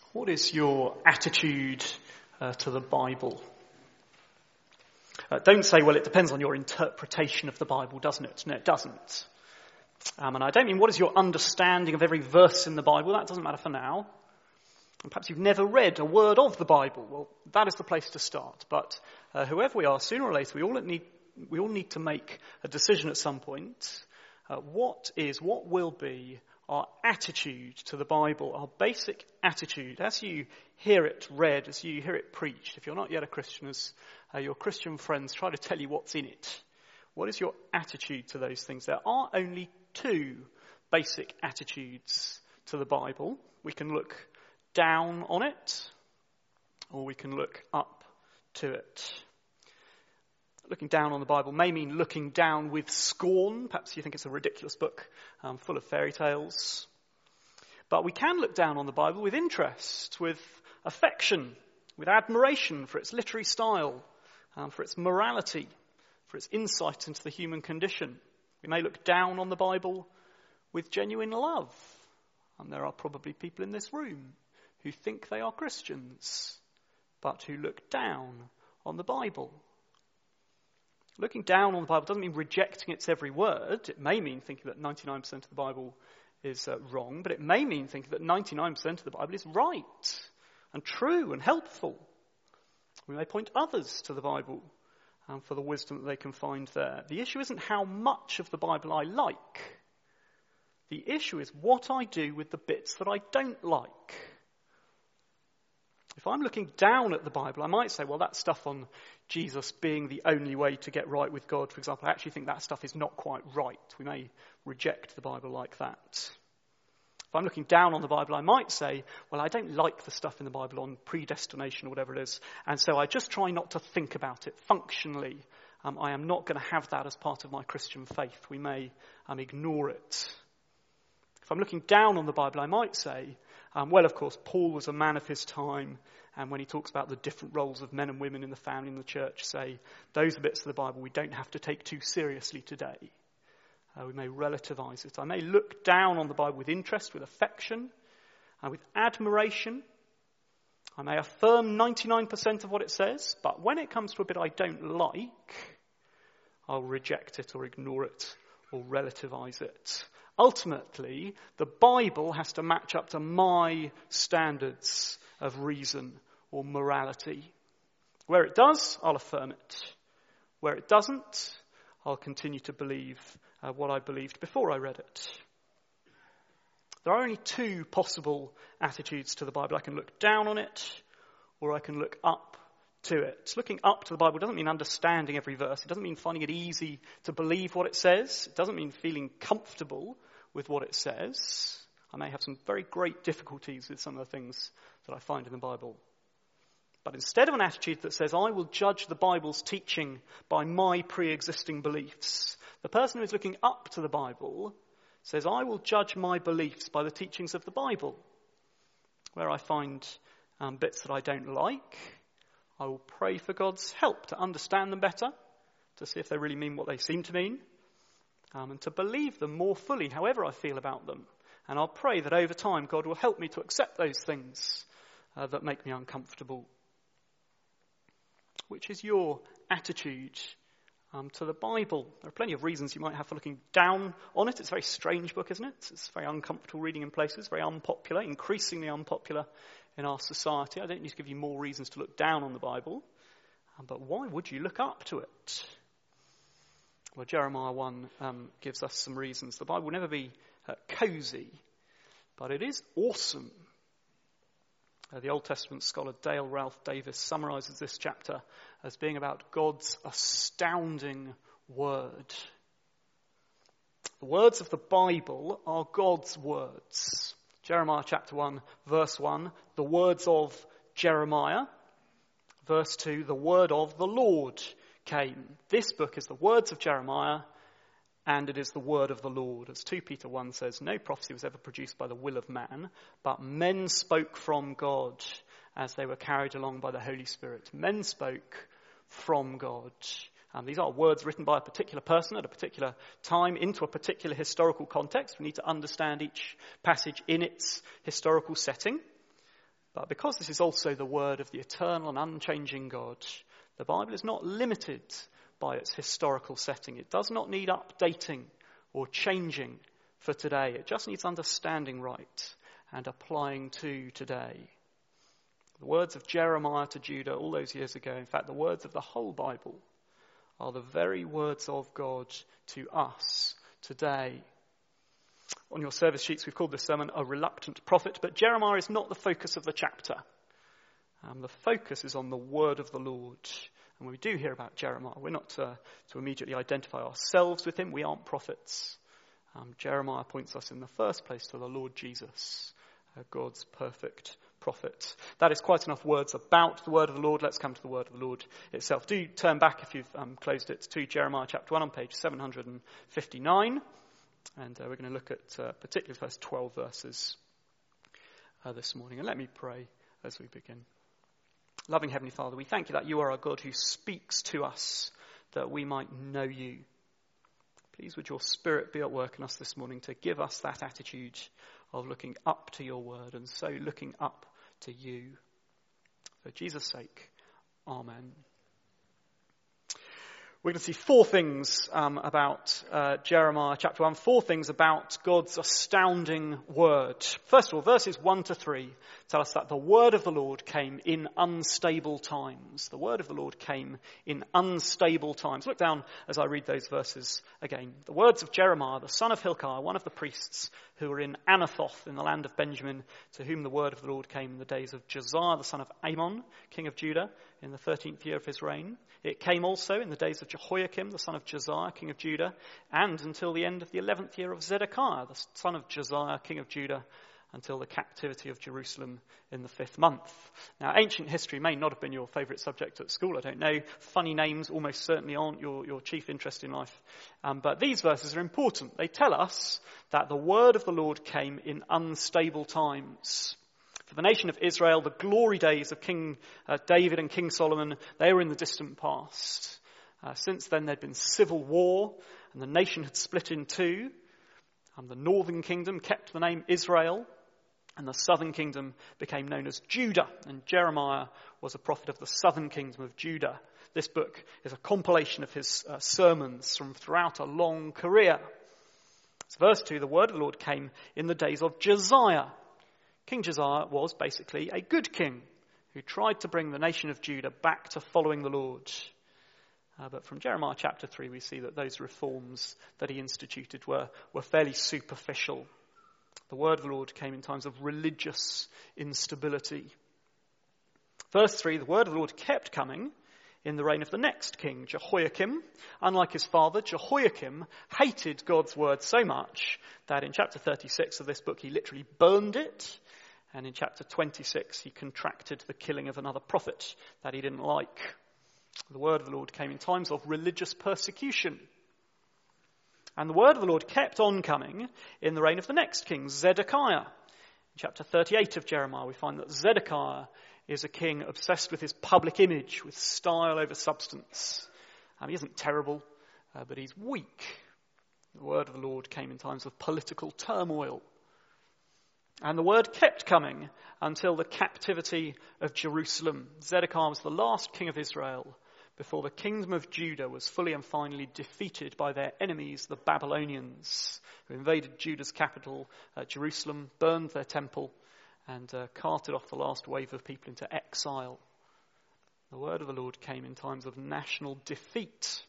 What is your attitude to the Bible? Don't say, well, it depends on your interpretation of the Bible, doesn't it? No, it doesn't. And I don't mean what is your understanding of every verse in the Bible. That doesn't matter for now. And perhaps you've never read a word of the Bible. Well, that is the place to start. But whoever we are, sooner or later, we all need to make a decision at some point. What will be our attitude to the Bible, our basic attitude, as you hear it read, as you hear it preached. If you're not yet a Christian, as your Christian friends try to tell you what's in it, what is your attitude to those things? There are only two basic attitudes to the Bible. We can look down on it, or we can look up to it. Looking down on the Bible may mean looking down with scorn. Perhaps you think it's a ridiculous book full of fairy tales. But we can look down on the Bible with interest, with affection, with admiration for its literary style, for its morality, for its insight into the human condition. We may look down on the Bible with genuine love. And there are probably people in this room who think they are Christians, but who look down on the Bible. Looking down on the Bible doesn't mean rejecting its every word. It may mean thinking that 99% of the Bible is wrong, but it may mean thinking that 99% of the Bible is right and true and helpful. We may point others to the Bible for the wisdom that they can find there. The issue isn't how much of the Bible I like. The issue is what I do with the bits that I don't like. If I'm looking down at the Bible, I might say, well, that stuff on Jesus being the only way to get right with God, for example, I actually think that stuff is not quite right. We may reject the Bible like that. If I'm looking down on the Bible, I might say, well, I don't like the stuff in the Bible on predestination or whatever it is, and so I just try not to think about it functionally. I am not going to have that as part of my Christian faith. We may ignore it. If I'm looking down on the Bible, I might say, well, of course, Paul was a man of his time, and when he talks about the different roles of men and women in the family and the church, say, those are bits of the Bible we don't have to take too seriously today. We may relativize it. I may look down on the Bible with interest, with affection, with admiration. I may affirm 99% of what it says, but when it comes to a bit I don't like, I'll reject it or ignore it or relativize it. Ultimately, the Bible has to match up to my standards of reason or morality. Where it does, I'll affirm it. Where it doesn't, I'll continue to believe what I believed before I read it. There are only two possible attitudes to the Bible. I can look down on it, or I can look up to it. Looking up to the Bible doesn't mean understanding every verse. It doesn't mean finding it easy to believe what it says. It doesn't mean feeling comfortable with what it says. I may have some very great difficulties with some of the things that I find in the Bible. But instead of an attitude that says, I will judge the Bible's teaching by my pre-existing beliefs, the person who is looking up to the Bible says, I will judge my beliefs by the teachings of the Bible. Where I find bits that I don't like, I will pray for God's help to understand them better, to see if they really mean what they seem to mean, and to believe them more fully, however I feel about them. And I'll pray that over time God will help me to accept those things that make me uncomfortable. Which is your attitude to the Bible? There are plenty of reasons you might have for looking down on it. It's a very strange book, isn't it? It's very uncomfortable reading in places, very unpopular, increasingly unpopular in our society. I don't need to give you more reasons to look down on the Bible. But why would you look up to it? Well, Jeremiah 1 gives us some reasons. The Bible will never be cozy, but it is awesome. The Old Testament scholar Dale Ralph Davis summarizes this chapter as being about God's astounding word. The words of the Bible are God's words. Jeremiah chapter 1, verse 1, the words of Jeremiah. Verse 2, the word of the Lord came. This book is the words of Jeremiah, and it is the word of the Lord. As 2 Peter 1 says, no prophecy was ever produced by the will of man, but men spoke from God as they were carried along by the Holy Spirit. Men spoke from God. These are words written by a particular person at a particular time into a particular historical context. We need to understand each passage in its historical setting. But because this is also the word of the eternal and unchanging God, the Bible is not limited by its historical setting. It does not need updating or changing for today. It just needs understanding right and applying to today. The words of Jeremiah to Judah all those years ago, in fact, the words of the whole Bible, are the very words of God to us today. On your service sheets, we've called this sermon A Reluctant Prophet, but Jeremiah is not the focus of the chapter. The focus is on the word of the Lord. And when we do hear about Jeremiah, we're not to immediately identify ourselves with him. We aren't prophets. Jeremiah points us in the first place to the Lord Jesus, God's perfect prophet. That is quite enough words about the word of the Lord. Let's come to the word of the Lord itself. Do turn back, if you've closed it, to Jeremiah chapter 1 on page 759. And we're going to look at particularly the first 12 verses this morning. And let me pray as we begin. Loving Heavenly Father, we thank you that you are a God who speaks to us that we might know you. Please would your Spirit be at work in us this morning to give us that attitude of looking up to your word and so looking up to you. For Jesus' sake, amen. We're going to see four things about Jeremiah chapter 1, four things about God's astounding word. First of all, verses 1 to 3 tell us that the word of the Lord came in unstable times. The word of the Lord came in unstable times. Look down as I read those verses again. The words of Jeremiah, the son of Hilkiah, one of the priests who were in Anathoth in the land of Benjamin, to whom the word of the Lord came in the days of Josiah, the son of Amon, king of Judah, in the 13th year of his reign. It came also in the days of Jehoiakim, the son of Josiah, king of Judah, and until the end of the 11th year of Zedekiah, the son of Josiah, king of Judah, until the captivity of Jerusalem in the 5th month. Now, ancient history may not have been your favourite subject at school, I don't know. Funny names almost certainly aren't your chief interest in life. But these verses are important. They tell us that the word of the Lord came in unstable times. For the nation of Israel, the glory days of King David and King Solomon, they were in the distant past. Since then, there'd been civil war, and the nation had split in two. The northern kingdom kept the name Israel, and the southern kingdom became known as Judah. And Jeremiah was a prophet of the southern kingdom of Judah. This book is a compilation of his sermons from throughout a long career. So verse 2, the word of the Lord came in the days of Josiah. King Josiah was basically a good king who tried to bring the nation of Judah back to following the Lord. But from Jeremiah chapter 3, we see that those reforms that he instituted were fairly superficial. The word of the Lord came in times of religious instability. Verse 3, the word of the Lord kept coming in the reign of the next king, Jehoiakim. Unlike his father, Jehoiakim hated God's word so much that in chapter 36 of this book, he literally burned it. And in chapter 26, he contracted the killing of another prophet that he didn't like. The word of the Lord came in times of religious persecution. And the word of the Lord kept on coming in the reign of the next king, Zedekiah. In chapter 38 of Jeremiah, we find that Zedekiah is a king obsessed with his public image, with style over substance. He isn't terrible, but he's weak. The word of the Lord came in times of political turmoil. And the word kept coming until the captivity of Jerusalem. Zedekiah was the last king of Israel before the kingdom of Judah was fully and finally defeated by their enemies, the Babylonians, who invaded Judah's capital, Jerusalem, burned their temple, and carted off the last wave of people into exile. The word of the Lord came in times of national defeat.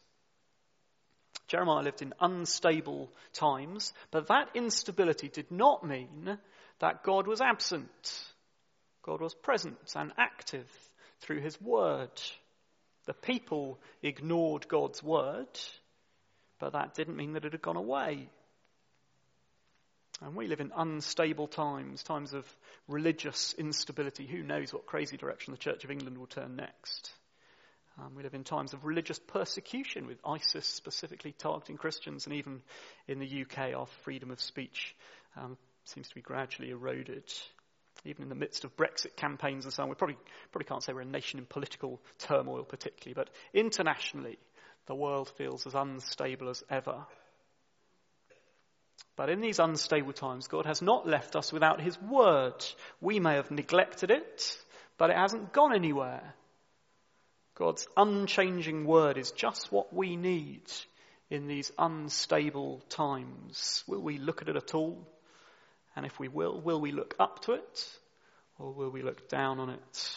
Jeremiah lived in unstable times, but that instability did not mean that God was absent. God was present and active through his word. The people ignored God's word, but that didn't mean that it had gone away. And we live in unstable times, times of religious instability. Who knows what crazy direction the Church of England will turn next? We live in times of religious persecution, with ISIS specifically targeting Christians, and even in the UK, our freedom of speech seems to be gradually eroded. Even in the midst of Brexit campaigns and so on, we probably can't say we're a nation in political turmoil particularly, but internationally, the world feels as unstable as ever. But in these unstable times, God has not left us without his word. We may have neglected it, but it hasn't gone anywhere. God's unchanging word is just what we need in these unstable times. Will we look at it at all? And if we will we look up to it, or will we look down on it?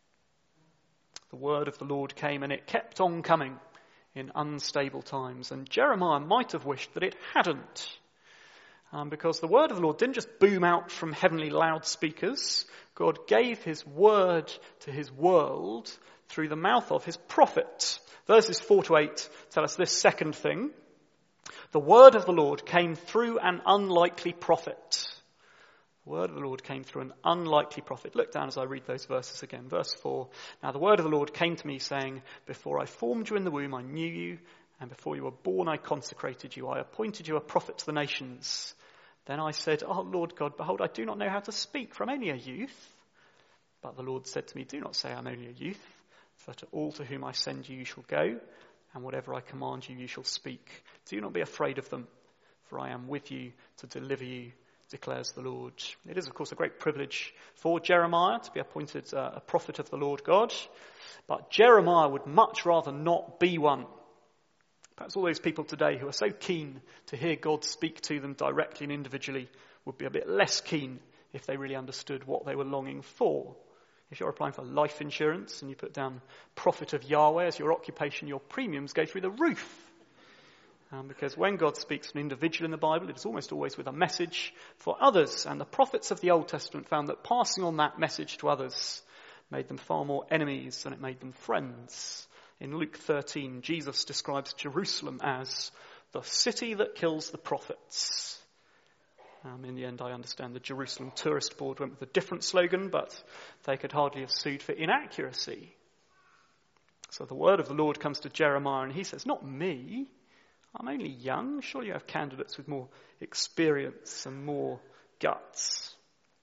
The word of the Lord came, and it kept on coming in unstable times. And Jeremiah might have wished that it hadn't. Because the word of the Lord didn't just boom out from heavenly loudspeakers. God gave his word to his world through the mouth of his prophet. Verses 4-8 tell us this second thing. The word of the Lord came through an unlikely prophet. The word of the Lord came through an unlikely prophet. Look down as I read those verses again. Verse 4. Now the word of the Lord came to me saying, before I formed you in the womb, I knew you. And before you were born, I consecrated you. I appointed you a prophet to the nations. Then I said, oh, Lord God, behold, I do not know how to speak, for I'm only a youth. But the Lord said to me, do not say I'm only a youth, for to all to whom I send you, you shall go, and whatever I command you, you shall speak. Do not be afraid of them, for I am with you to deliver you, declares the Lord. It is, of course, a great privilege for Jeremiah to be appointed a prophet of the Lord God. But Jeremiah would much rather not be one. Perhaps all those people today who are so keen to hear God speak to them directly and individually would be a bit less keen if they really understood what they were longing for. If you're applying for life insurance and you put down prophet of Yahweh as your occupation, your premiums go through the roof. Because when God speaks to an individual in the Bible, it is almost always with a message for others. And the prophets of the Old Testament found that passing on that message to others made them far more enemies than it made them friends. In Luke 13, Jesus describes Jerusalem as the city that kills the prophets. In the end, I understand the Jerusalem Tourist Board went with a different slogan, but they could hardly have sued for inaccuracy. So the word of the Lord comes to Jeremiah, and he says, not me. I'm only young. Surely you have candidates with more experience and more guts.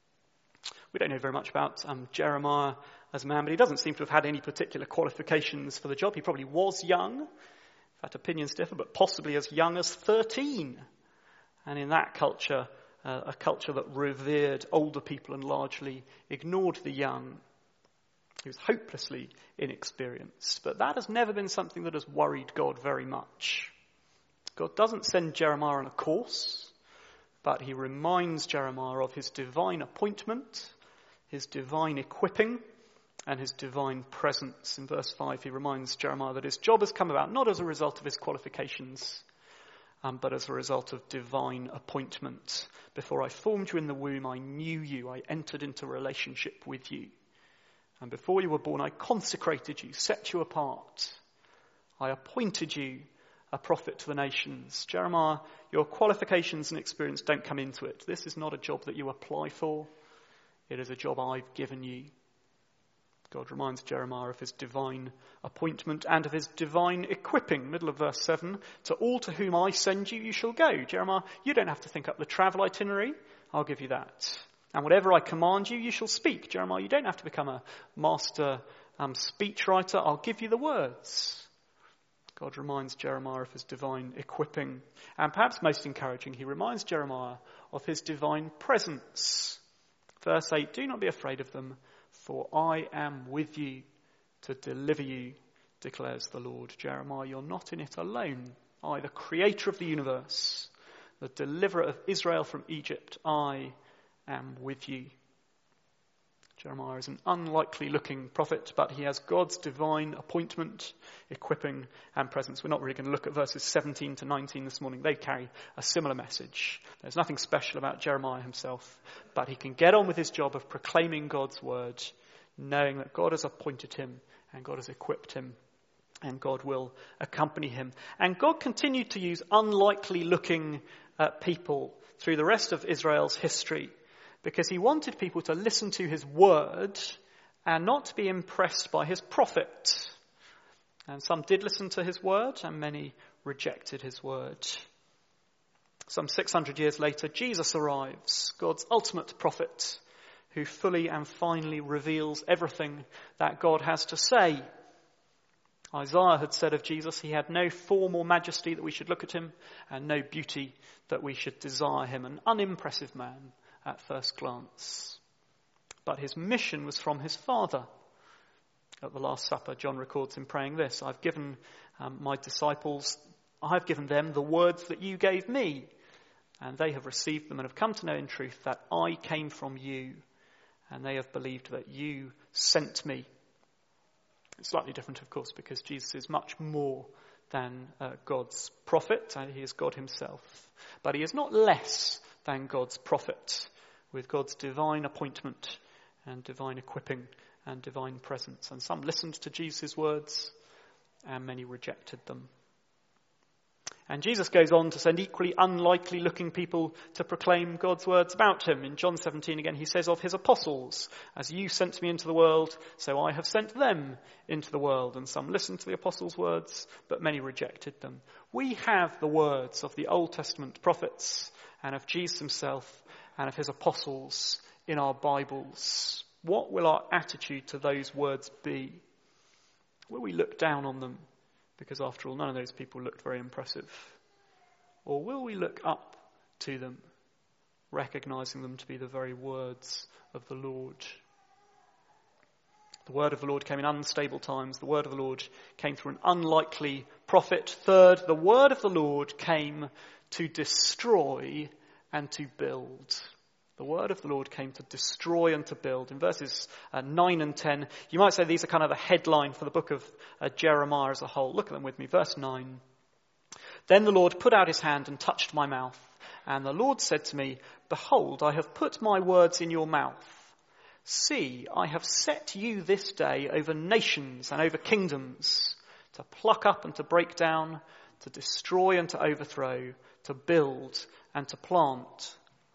We don't know very much about Jeremiah as a man, but he doesn't seem to have had any particular qualifications for the job. He probably was young. In fact, opinions differ, but possibly as young as 13. And in that culture, a culture that revered older people and largely ignored the young, he was hopelessly inexperienced. But that has never been something that has worried God very much. God doesn't send Jeremiah on a course, but he reminds Jeremiah of his divine appointment, his divine equipping, and his divine presence. In verse 5, he reminds Jeremiah that his job has come about not as a result of his qualifications, but as a result of divine appointment. Before I formed you in the womb, I knew you. I entered into relationship with you. And before you were born, I consecrated you, set you apart. I appointed you a prophet to the nations. Jeremiah, your qualifications and experience don't come into it. This is not a job that you apply for. It is a job I've given you. God reminds Jeremiah of his divine appointment and of his divine equipping. Middle of verse 7, to all to whom I send you, you shall go. Jeremiah, you don't have to think up the travel itinerary. I'll give you that. And whatever I command you, you shall speak. Jeremiah, you don't have to become a master speechwriter. I'll give you the words. God reminds Jeremiah of his divine equipping. And perhaps most encouraging, he reminds Jeremiah of his divine presence. Verse 8, do not be afraid of them, for I am with you to deliver you, declares the Lord. Jeremiah, you're not in it alone. I, the creator of the universe, the deliverer of Israel from Egypt, I am with you. Jeremiah is an unlikely looking prophet, but he has God's divine appointment, equipping and presence. We're not really going to look at verses 17 to 19 this morning. They carry a similar message. There's nothing special about Jeremiah himself, but he can get on with his job of proclaiming God's word, knowing that God has appointed him and God has equipped him and God will accompany him. And God continued to use unlikely looking people through the rest of Israel's history, because he wanted people to listen to his word and not to be impressed by his prophet. And some did listen to his word, and many rejected his word. Some 600 years later, Jesus arrives, God's ultimate prophet, who fully and finally reveals everything that God has to say. Isaiah had said of Jesus, he had no form or majesty that we should look at him, and no beauty that we should desire him. An unimpressive man at first glance. But his mission was from his Father. At the Last Supper, John records him praying this: I've given my disciples, I've given them the words that you gave me, and they have received them and have come to know in truth that I came from you, and they have believed that you sent me. It's slightly different, of course, because Jesus is much more than God's prophet. He is God himself. But he is not less than God's prophet, with God's divine appointment and divine equipping and divine presence. And some listened to Jesus' words, and many rejected them. And Jesus goes on to send equally unlikely looking people to proclaim God's words about him. In John 17 again, he says of his apostles, as you sent me into the world, so I have sent them into the world. And some listened to the apostles' words, but many rejected them. We have the words of the Old Testament prophets and of Jesus himself and of his apostles in our Bibles. What will our attitude to those words be? Will we look down on them? Because after all, none of those people looked very impressive. Or will we look up to them, recognizing them to be the very words of the Lord? The word of the Lord came in unstable times. The word of the Lord came through an unlikely prophet. Third, the word of the Lord came to destroy and to build. The word of the Lord came to destroy and to build. In verses 9 and 10, you might say these are kind of the headline for the book of Jeremiah as a whole. Look at them with me. Verse 9. Then the Lord put out his hand and touched my mouth. And the Lord said to me, Behold, I have put my words in your mouth. See, I have set you this day over nations and over kingdoms, to pluck up and to break down, to destroy and to overthrow, to build and to plant.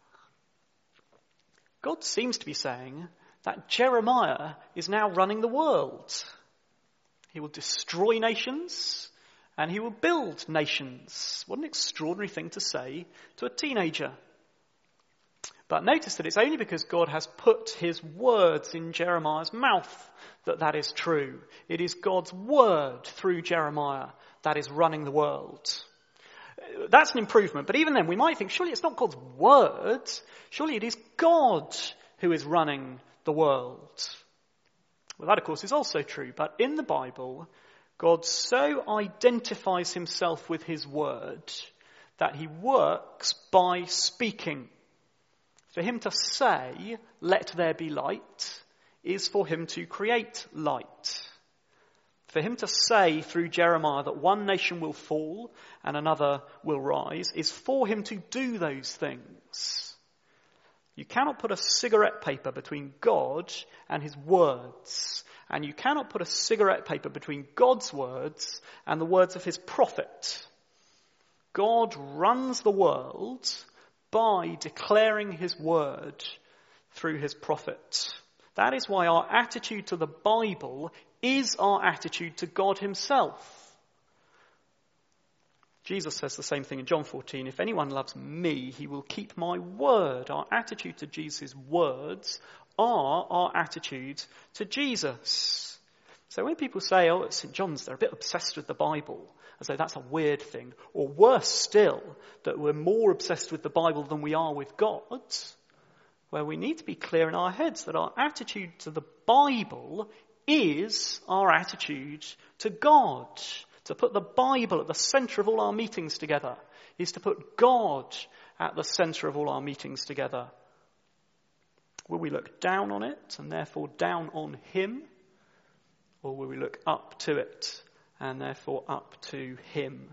God seems to be saying that Jeremiah is now running the world. He will destroy nations and he will build nations. What an extraordinary thing to say to a teenager. But notice that it's only because God has put his words in Jeremiah's mouth that is true. It is God's word through Jeremiah that is running the world. That's an improvement. But even then, we might think, surely it's not God's word. Surely it is God who is running the world. Well, that, of course, is also true. But in the Bible, God so identifies himself with his word that he works by speaking. For him to say, let there be light, is for him to create light. For him to say through Jeremiah that one nation will fall and another will rise is for him to do those things. You cannot put a cigarette paper between God and his words. And you cannot put a cigarette paper between God's words and the words of his prophet. God runs the world by declaring his word through his prophet. That is why our attitude to the Bible is our attitude to God himself. Jesus says the same thing in John 14. If anyone loves me, he will keep my word. Our attitude to Jesus' words are our attitude to Jesus. So when people say, oh, at St. John's, they're a bit obsessed with the Bible, as though that's a weird thing, or worse still, that we're more obsessed with the Bible than we are with God, where we need to be clear in our heads that our attitude to the Bible is our attitude to God. To put the Bible at the centre of all our meetings together is to put God at the centre of all our meetings together. Will we look down on it and therefore down on him? Or will we look up to it and therefore up to him?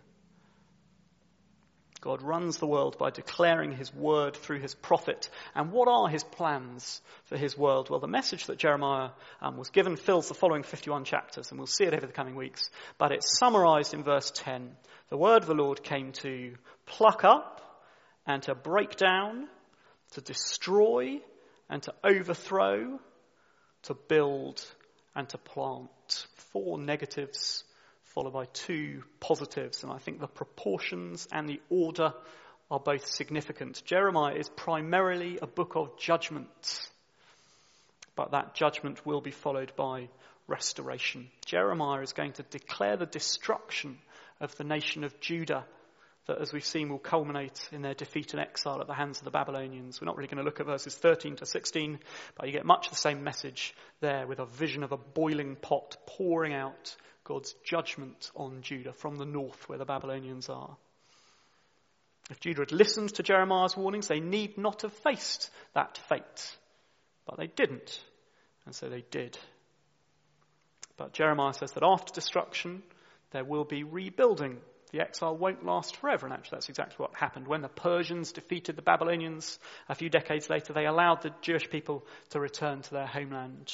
God runs the world by declaring his word through his prophet. And what are his plans for his world? Well, the message that Jeremiah was given fills the following 51 chapters, and we'll see it over the coming weeks. But it's summarized in verse 10. The word of the Lord came to pluck up and to break down, to destroy and to overthrow, to build and to plant. 4 negatives followed by 2 positives, and I think the proportions and the order are both significant. Jeremiah is primarily a book of judgment, but that judgment will be followed by restoration. Jeremiah is going to declare the destruction of the nation of Judah that, as we've seen, will culminate in their defeat and exile at the hands of the Babylonians. We're not really going to look at verses 13 to 16, but you get much the same message there, with a vision of a boiling pot pouring out God's judgment on Judah from the north where the Babylonians are. If Judah had listened to Jeremiah's warnings, they need not have faced that fate. But they didn't, and so they did. But Jeremiah says that after destruction, there will be rebuilding. The exile won't last forever, and actually that's exactly what happened. When the Persians defeated the Babylonians a few decades later, they allowed the Jewish people to return to their homeland.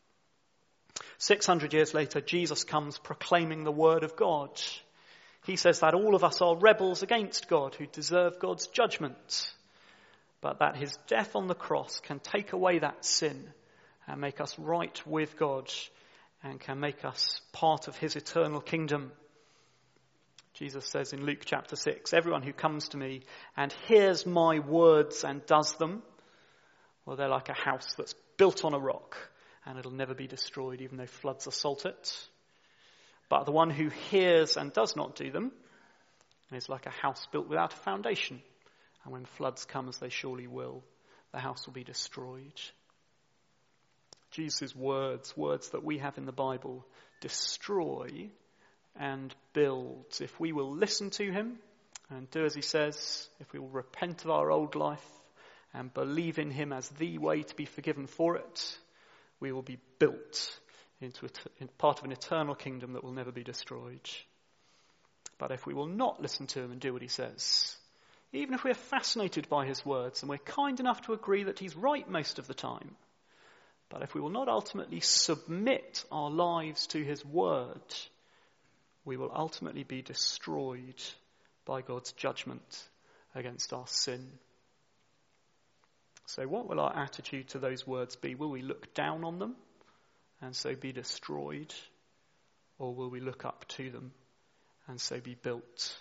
600 years later, Jesus comes proclaiming the word of God. He says that all of us are rebels against God who deserve God's judgment, but that his death on the cross can take away that sin and make us right with God and can make us part of his eternal kingdom. Jesus says in Luke chapter 6, everyone who comes to me and hears my words and does them, well, they're like a house that's built on a rock and it'll never be destroyed even though floods assault it. But the one who hears and does not do them is like a house built without a foundation. And when floods come, as they surely will, the house will be destroyed. Jesus' words that we have in the Bible, destroy and build. If we will listen to him and do as he says, if we will repent of our old life and believe in him as the way to be forgiven for it, we will be built into part of an eternal kingdom that will never be destroyed. But if we will not listen to him and do what he says, even if we're fascinated by his words and we're kind enough to agree that he's right most of the time, but if we will not ultimately submit our lives to his word, we will ultimately be destroyed by God's judgment against our sin. So what will our attitude to those words be? Will we look down on them and so be destroyed? Or will we look up to them and so be built?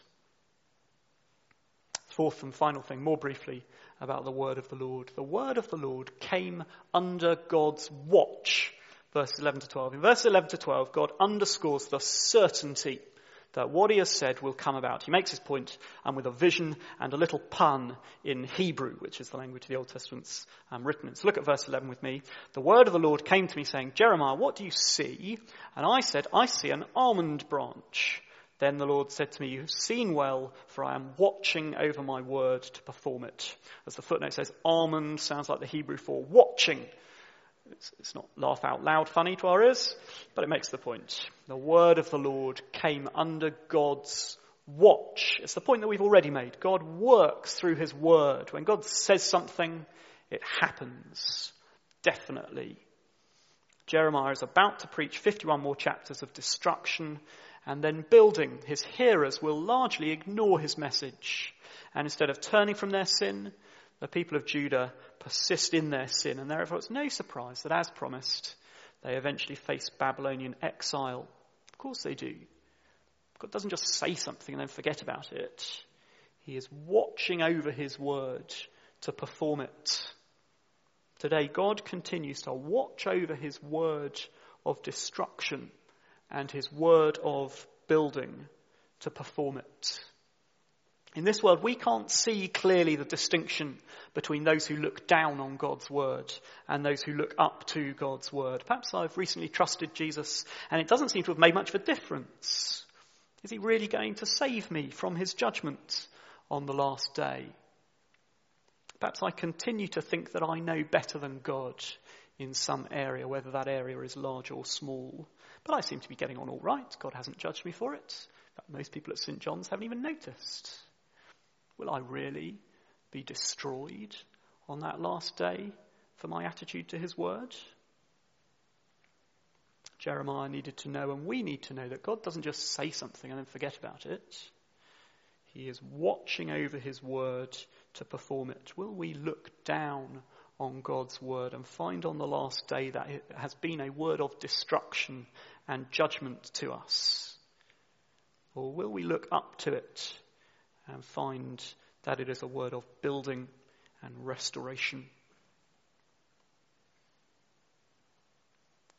Fourth and final thing, more briefly, about the word of the Lord. The word of the Lord came under God's watch. Verses 11 to 12. In verses 11 to 12, God underscores the certainty that what he has said will come about. He makes his point with a vision and a little pun in Hebrew, which is the language the Old Testament's written in. So look at verse 11 with me. The word of the Lord came to me saying, Jeremiah, what do you see? And I said, I see an almond branch. Then the Lord said to me, you have seen well, for I am watching over my word to perform it. As the footnote says, almond sounds like the Hebrew for watching. It's not laugh out loud funny to our ears, but it makes the point. The word of the Lord came under God's watch. It's the point that we've already made. God works through his word. When God says something, it happens. Definitely. Jeremiah is about to preach 51 more chapters of destruction and then building. His hearers will largely ignore his message. And instead of turning from their sin, the people of Judah persist in their sin, and therefore it's no surprise that, as promised, they eventually face Babylonian exile. Of course they do. God doesn't just say something and then forget about it. He is watching over his word to perform it. Today, God continues to watch over his word of destruction and his word of building to perform it. In this world, we can't see clearly the distinction between those who look down on God's word and those who look up to God's word. Perhaps I've recently trusted Jesus and it doesn't seem to have made much of a difference. Is he really going to save me from his judgment on the last day? Perhaps I continue to think that I know better than God in some area, whether that area is large or small. But I seem to be getting on all right. God hasn't judged me for it. In fact, most people at St. John's haven't even noticed. Will I really be destroyed on that last day for my attitude to his word? Jeremiah needed to know, and we need to know, that God doesn't just say something and then forget about it. He is watching over his word to perform it. Will we look down on God's word and find on the last day that it has been a word of destruction and judgment to us? Or will we look up to it and find that it is a word of building and restoration?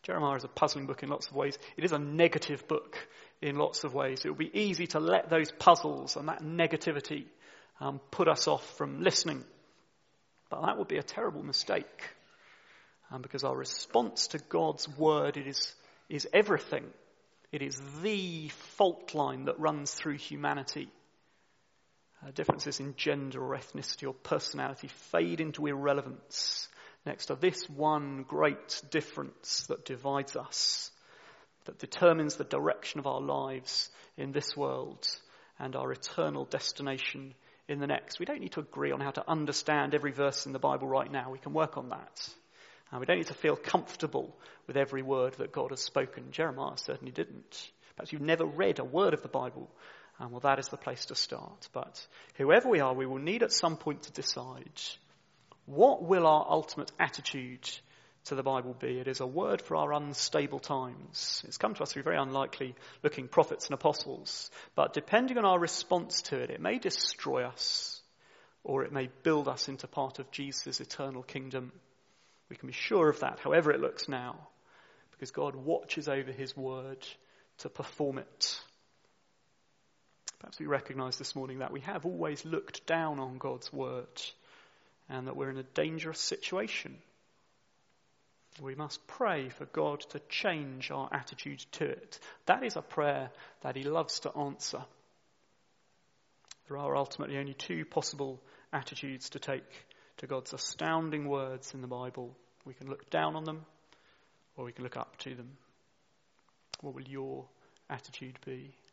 Jeremiah is a puzzling book in lots of ways. It is a negative book in lots of ways. It would be easy to let those puzzles and that negativity put us off from listening. But that would be a terrible mistake. Because our response to God's word, it is everything. It is the fault line that runs through humanity. Differences in gender or ethnicity or personality fade into irrelevance next to this one great difference that divides us, that determines the direction of our lives in this world and our eternal destination in the next. We don't need to agree on how to understand every verse in the Bible right now. We can work on that. We don't need to feel comfortable with every word that God has spoken. Jeremiah certainly didn't. Perhaps you've never read a word of the Bible. Well, that is the place to start. But whoever we are, we will need at some point to decide, what will our ultimate attitude to the Bible be? It is a word for our unstable times. It's come to us through very unlikely looking prophets and apostles. But depending on our response to it, it may destroy us, or it may build us into part of Jesus' eternal kingdom. We can be sure of that, however it looks now, because God watches over his word to perform it. Perhaps we recognise this morning that we have always looked down on God's word and that we're in a dangerous situation. We must pray for God to change our attitude to it. That is a prayer that he loves to answer. There are ultimately only two possible attitudes to take to God's astounding words in the Bible. We can look down on them, or we can look up to them. What will your attitude be?